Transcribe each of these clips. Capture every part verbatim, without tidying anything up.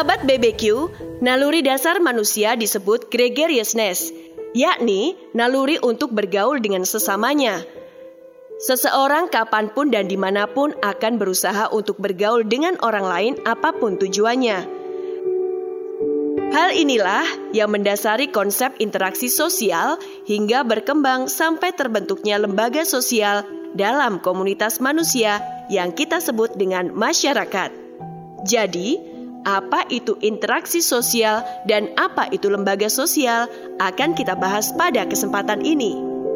Sahabat B B Q, naluri dasar manusia disebut gregariousness, yakni naluri untuk bergaul dengan sesamanya. Seseorang kapanpun dan dimanapun akan berusaha untuk bergaul dengan orang lain apapun tujuannya. Hal inilah yang mendasari konsep interaksi sosial hingga berkembang sampai terbentuknya lembaga sosial dalam komunitas manusia yang kita sebut dengan masyarakat. Jadi, apa itu interaksi sosial dan apa itu lembaga sosial akan kita bahas pada kesempatan ini.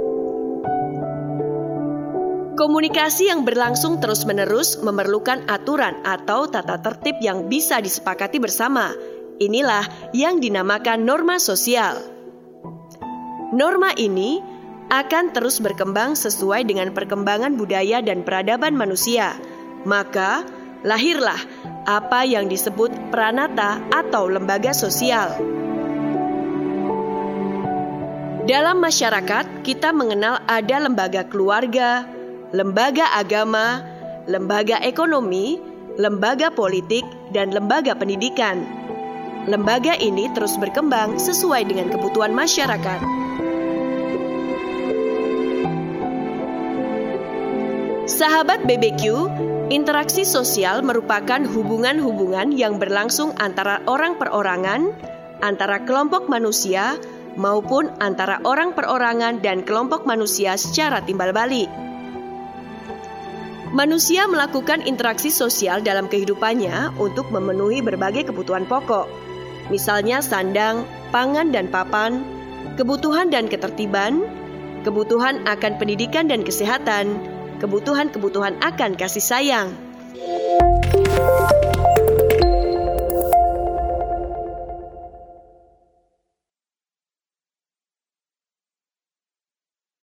Komunikasi yang berlangsung terus-menerus memerlukan aturan atau tata tertib yang bisa disepakati bersama. Inilah yang dinamakan norma sosial. Norma ini akan terus berkembang sesuai dengan perkembangan budaya dan peradaban manusia. Maka, lahirlah apa yang disebut pranata atau lembaga sosial. Dalam masyarakat, kita mengenal ada lembaga keluarga, lembaga agama, lembaga ekonomi, lembaga politik, dan lembaga pendidikan. Lembaga ini terus berkembang sesuai dengan kebutuhan masyarakat. Sahabat B B Q, interaksi sosial merupakan hubungan-hubungan yang berlangsung antara orang perorangan, antara kelompok manusia, maupun antara orang perorangan dan kelompok manusia secara timbal balik. Manusia melakukan interaksi sosial dalam kehidupannya untuk memenuhi berbagai kebutuhan pokok, misalnya sandang, pangan dan papan, kebutuhan dan ketertiban, kebutuhan akan pendidikan dan kesehatan, kebutuhan-kebutuhan akan kasih sayang.